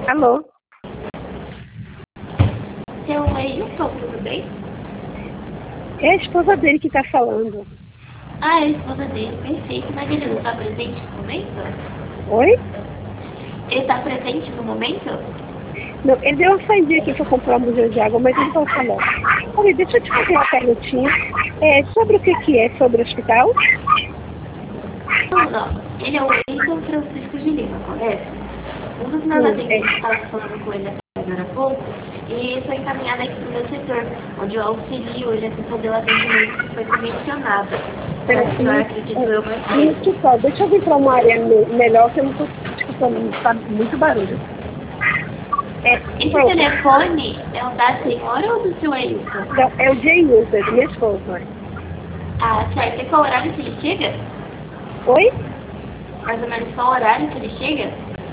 Alô? Seu Ailton, tudo bem? É a esposa dele que está falando. Ah, é a esposa dele, perfeito. Mas ele não está presente no momento? Oi? Ele está presente no momento? Não, ele deu uma saída aqui para comprar um bujão de água, mas ele vai falar. Olha, deixa eu te fazer uma perguntinha. Sobre o que é? Sobre o hospital? Não. Ele é o Ailton Francisco de Lima, correto? Um dos meus atendentes estava falando com ele agora há pouco e foi encaminhado aqui para o meu setor, onde eu auxilio ele a fazer o atendimento que foi mencionado. A senhora acredito eu mais cedo. Deixa eu vir para uma área melhor, que eu não estou escutando, está muito barulho. Esse telefone é o da senhora ou do seu Ailton? Não, é o J-User, do meu esposo. Ah, certo. E qual horário que ele chega? Oi? Mais ou menos qual horário que ele chega?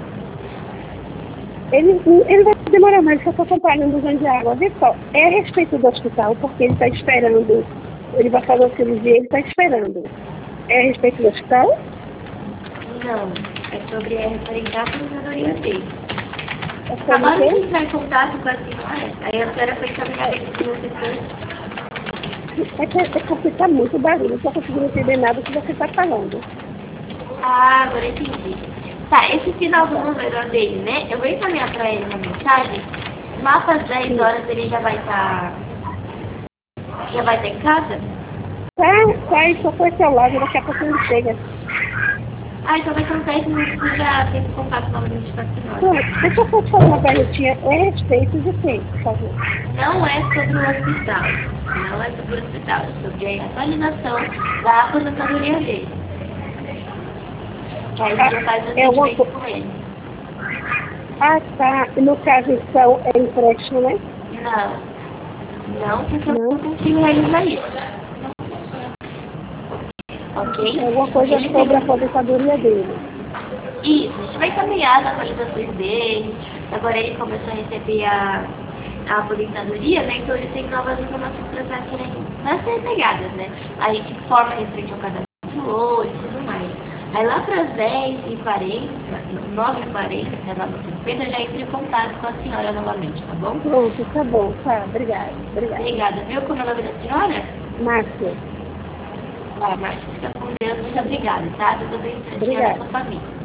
Ele vai demorar mais, só estou comprando um bujão de água. Vê só, é a respeito do hospital, porque ele está esperando, ele vai fazer uma cirurgia, ele está esperando. É a respeito do hospital? Não, é sobre a referente à aposentadoria dele. É Acabaram sobre de o quê? entrar em contato com a senhora, aí a senhora foi encaminhada aqui para o setor. É porque está muito barulho, não estou conseguindo entender nada que você está falando. Ah, agora entendi. Tá, esse final do número é dele, né? Eu vou encaminhar para ele uma mensagem. Lá para as 10 horas ele já vai estar em casa? Tá, e só foi seu lado, daqui a pouco ele chega. Ah, então vai ser uns 10 minutos que já tem contato novamente com a senhora. Deixa eu só te fazer uma perguntinha, é a respeito de quem, por favor? Não é sobre o hospital. Não é sobre o hospital, é sobre a atualização da aposentadoria dele. Que aí já faz o atendimento com ele. Ah, tá. No caso, então, é empréstimo, né? Não, porque eu não consigo realizar isso. Ok? É alguma coisa sobre a aposentadoria dele. Isso, a gente vai caminhar as atualizações dele. Agora ele começou a receber a aposentadoria, né? Então ele tem novas informações para serem pegadas, né? A gente informa referente ao cadastro e tudo mais. Aí lá para as 10h40, 9h40, lá no 50, já entra em contato com a senhora novamente, tá bom? Pronto, tá bom, tá. Obrigada. Obrigada, viu? Como é o nome da senhora? Márcia. Ah, Márcia, fica com Deus, muito obrigada, tá? Tudo bem, pra sua família.